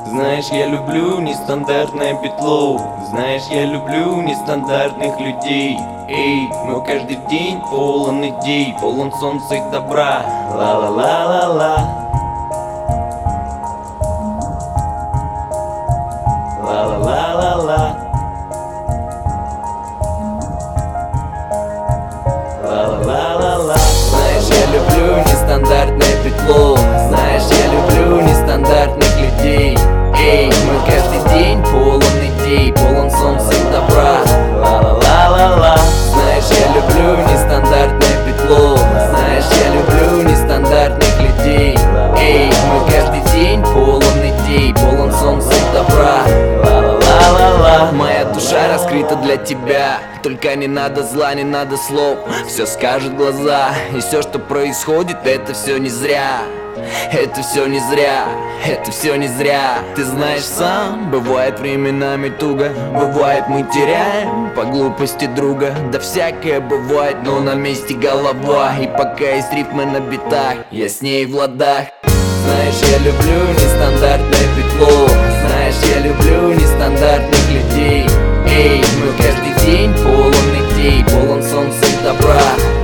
Знаешь, я люблю нестандартное петло. Знаешь, я люблю нестандартных людей. Эй, мой каждый день полон идей, полон солнца и добра. Ла-ла-ла-ла-ла. Ла-ла-ла-ла-ла. Ла-ла-ла-ла-ла. Знаешь, я люблю нестандартное петло. Знаешь, я люблю нестандартных людей. Эй, мой каждый день полон идей, полон солнца и добра. Ла-ла-ла-ла-ла. Знаешь, я люблю нестандартное петло. Знаешь, я люблю нестандартных людей. Эй, мой каждый день полон идей, полон солнца и добра. Ла-ла-ла-ла-ла. Моя душа раскрыта для тебя. Только не надо зла, не надо слов. Все скажут глаза. И все, что происходит, это все не зря. Это все не зря, это все не зря. Ты знаешь сам, бывает временами туго. Бывает мы теряем по глупости друга. Да всякое бывает, но на месте голова. И пока есть рифмы на битах, я с ней в ладах. Знаешь, я люблю нестандартное петло. Знаешь, я люблю нестандартных людей. Эй, мы каждый день полон идей, полон солнца и добра.